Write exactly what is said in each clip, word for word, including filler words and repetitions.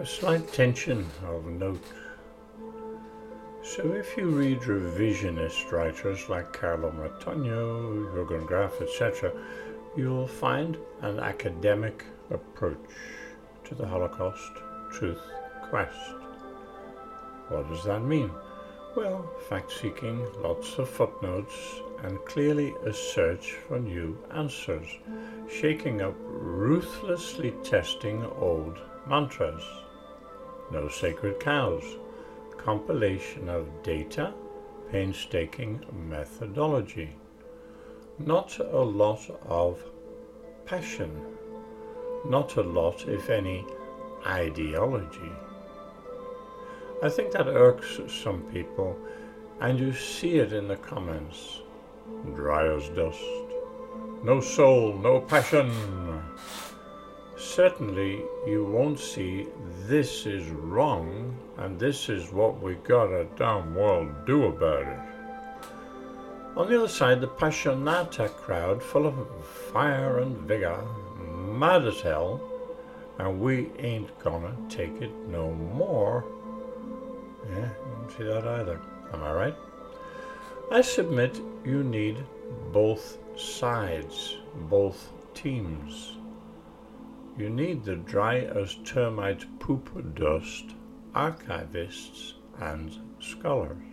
A slight tension of note. So if you read revisionist writers like Carlo Martogno, Jürgen Graf, et cetera, you'll find an academic approach to the Holocaust truth quest. What does that mean? Well, fact-seeking, lots of footnotes, and clearly a search for new answers, shaking up ruthlessly testing old mantras. No sacred cows. Compilation of data, painstaking methodology. Not a lot of passion. Not a lot, if any, ideology. I think that irks some people, and you see it in the comments. Dry as dust. No soul, no passion. Certainly you won't see this is wrong and this is what we gotta damn well do about it. On the other side, the Passionata crowd, full of fire and vigor, mad as hell, and we ain't gonna take it no more. Yeah, you don't see that either. Am I right? I submit you need both sides, both teams. You need the dry as termite poop dust archivists and scholars.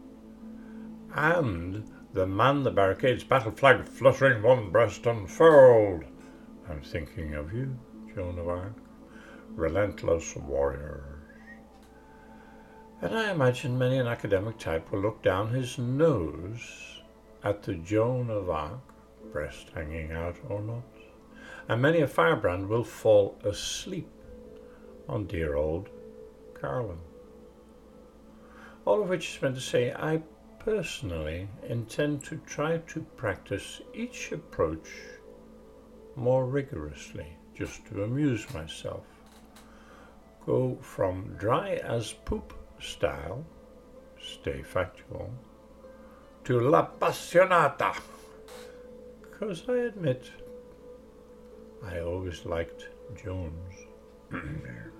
And the man the barricades battle flag fluttering one breast unfurled. I'm thinking of you, Joan of Arc, relentless warrior. And I imagine many an academic type will look down his nose at the Joan of Arc, breast hanging out or not, and many a firebrand will fall asleep on dear old Carlin. All of which is meant to say, I personally intend to try to practice each approach more rigorously, just to amuse myself. Go from dry as poop style, stay factual, to La Passionata, because I admit I always liked Jones.